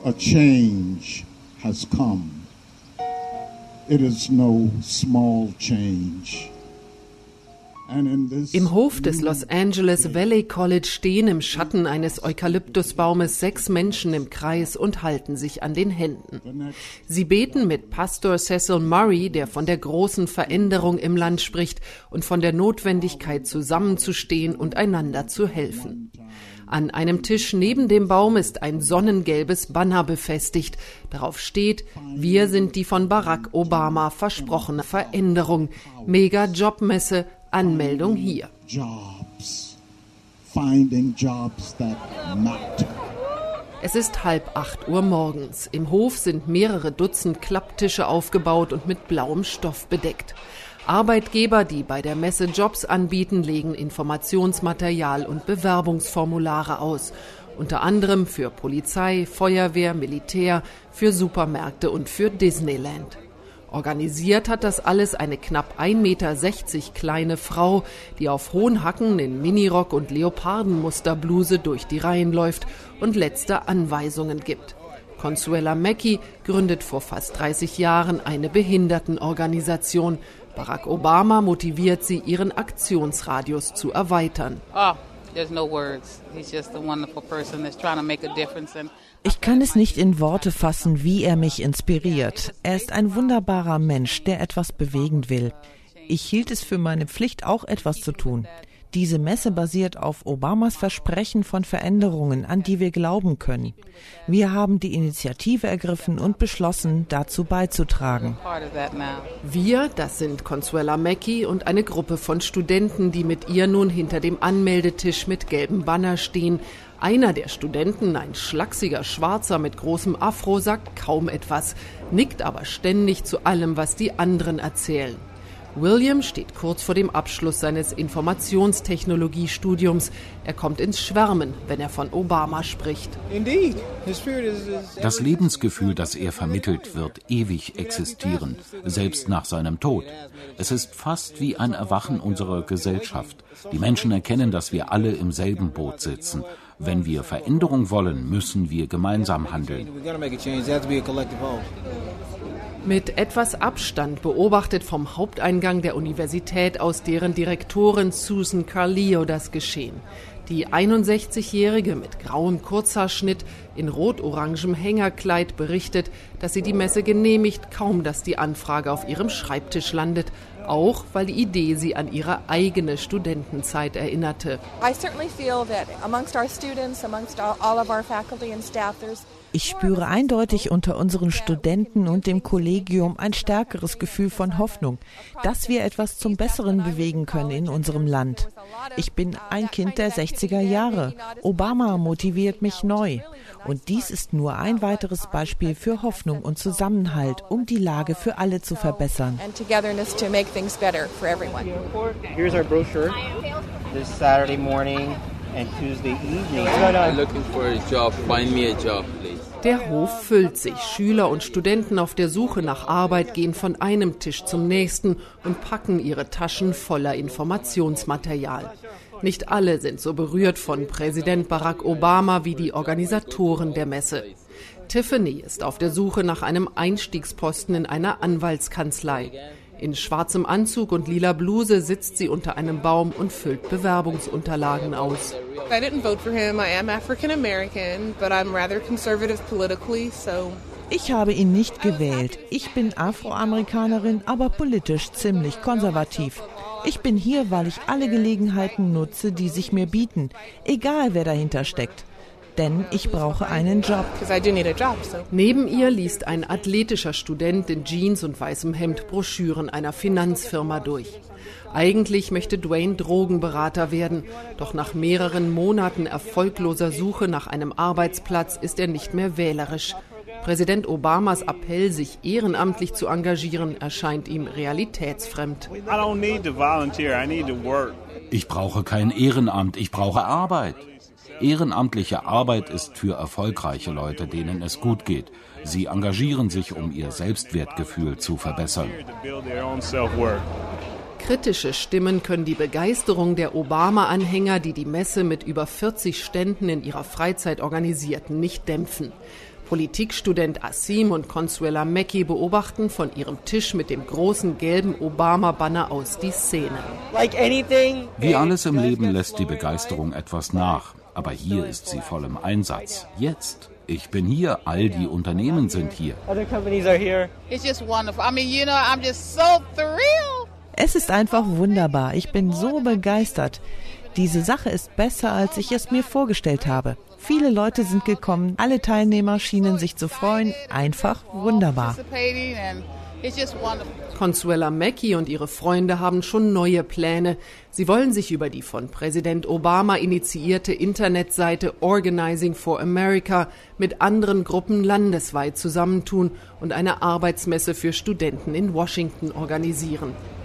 a change has come. It is no small change. Im Hof des Los Angeles Valley College stehen im Schatten eines Eukalyptusbaumes 6 Menschen im Kreis und halten sich an den Händen. Sie beten mit Pastor Cecil Murray, der von der großen Veränderung im Land spricht und von der Notwendigkeit, zusammenzustehen und einander zu helfen. An einem Tisch neben dem Baum ist ein sonnengelbes Banner befestigt. Darauf steht: Wir sind die von Barack Obama versprochene Veränderung. Mega-Jobmesse. Anmeldung hier. Es ist 7:30 morgens. Im Hof sind mehrere Dutzend Klapptische aufgebaut und mit blauem Stoff bedeckt. Arbeitgeber, die bei der Messe Jobs anbieten, legen Informationsmaterial und Bewerbungsformulare aus. Unter anderem für Polizei, Feuerwehr, Militär, für Supermärkte und für Disneyland. Organisiert hat das alles eine knapp 1,60 Meter kleine Frau, die auf hohen Hacken in Minirock und Leopardenmusterbluse durch die Reihen läuft und letzte Anweisungen gibt. Consuela Mackey gründet vor fast 30 Jahren eine Behindertenorganisation. Barack Obama motiviert sie, ihren Aktionsradius zu erweitern. Ich kann es nicht in Worte fassen, wie er mich inspiriert. Er ist ein wunderbarer Mensch, der etwas bewegen will. Ich hielt es für meine Pflicht, auch etwas zu tun. Diese Messe basiert auf Obamas Versprechen von Veränderungen, an die wir glauben können. Wir haben die Initiative ergriffen und beschlossen, dazu beizutragen. Wir, das sind Consuela Mackey und eine Gruppe von Studenten, die mit ihr nun hinter dem Anmeldetisch mit gelbem Banner stehen. Einer der Studenten, ein schlachsiger Schwarzer mit großem Afro, sagt kaum etwas, nickt aber ständig zu allem, was die anderen erzählen. William steht kurz vor dem Abschluss seines Informationstechnologiestudiums. Er kommt ins Schwärmen, wenn er von Obama spricht. Das Lebensgefühl, das er vermittelt, wird ewig existieren, selbst nach seinem Tod. Es ist fast wie ein Erwachen unserer Gesellschaft. Die Menschen erkennen, dass wir alle im selben Boot sitzen. Wenn wir Veränderung wollen, müssen wir gemeinsam handeln. Mit etwas Abstand beobachtet vom Haupteingang der Universität aus deren Direktorin Susan Carleo das Geschehen. Die 61-Jährige mit grauem Kurzhaarschnitt in rot-orangem Hängerkleid berichtet, dass sie die Messe genehmigt, kaum dass die Anfrage auf ihrem Schreibtisch landet. Auch weil die Idee sie an ihre eigene Studentenzeit erinnerte. Ich spüre eindeutig unter unseren Studenten und dem Kollegium ein stärkeres Gefühl von Hoffnung, dass wir etwas zum Besseren bewegen können in unserem Land. Ich bin ein Kind der 60er Jahre. Obama motiviert mich neu. Und dies ist nur ein weiteres Beispiel für Hoffnung und Zusammenhalt, um die Lage für alle zu verbessern. Here's our brochure. This Saturday morning and Tuesday evening. I'm looking for a job. Find me a job, please. Der Hof füllt sich. Schüler und Studenten auf der Suche nach Arbeit gehen von einem Tisch zum nächsten und packen ihre Taschen voller Informationsmaterial. Nicht alle sind so berührt von Präsident Barack Obama wie die Organisatoren der Messe. Tiffany ist auf der Suche nach einem Einstiegsposten in einer Anwaltskanzlei. In schwarzem Anzug und lila Bluse sitzt sie unter einem Baum und füllt Bewerbungsunterlagen aus. I didn't vote for him. I am African American, but I'm rather conservative politically, so. Ich habe ihn nicht gewählt. Ich bin Afroamerikanerin, aber politisch ziemlich konservativ. Ich bin hier, weil ich alle Gelegenheiten nutze, die sich mir bieten, egal wer dahinter steckt. Denn ich brauche einen Job. Neben ihr liest ein athletischer Student in Jeans und weißem Hemd Broschüren einer Finanzfirma durch. Eigentlich möchte Dwayne Drogenberater werden, doch nach mehreren Monaten erfolgloser Suche nach einem Arbeitsplatz ist er nicht mehr wählerisch. Präsident Obamas Appell, sich ehrenamtlich zu engagieren, erscheint ihm realitätsfremd. Ich brauche kein Ehrenamt, ich brauche Arbeit. Ehrenamtliche Arbeit ist für erfolgreiche Leute, denen es gut geht. Sie engagieren sich, um ihr Selbstwertgefühl zu verbessern. Kritische Stimmen können die Begeisterung der Obama-Anhänger, die die Messe mit über 40 Ständen in ihrer Freizeit organisierten, nicht dämpfen. Politikstudent Asim und Consuela Mackey beobachten von ihrem Tisch mit dem großen gelben Obama-Banner aus die Szene. Wie alles im Leben lässt die Begeisterung etwas nach. Aber hier ist sie voll im Einsatz. Jetzt. Ich bin hier, all die Unternehmen sind hier. Es ist einfach wunderbar. Ich bin so begeistert. Diese Sache ist besser, als ich es mir vorgestellt habe. Viele Leute sind gekommen, alle Teilnehmer schienen sich zu freuen. Einfach wunderbar. Consuela Mackey und ihre Freunde haben schon neue Pläne. Sie wollen sich über die von Präsident Obama initiierte Internetseite Organizing for America mit anderen Gruppen landesweit zusammentun und eine Arbeitsmesse für Studenten in Washington organisieren.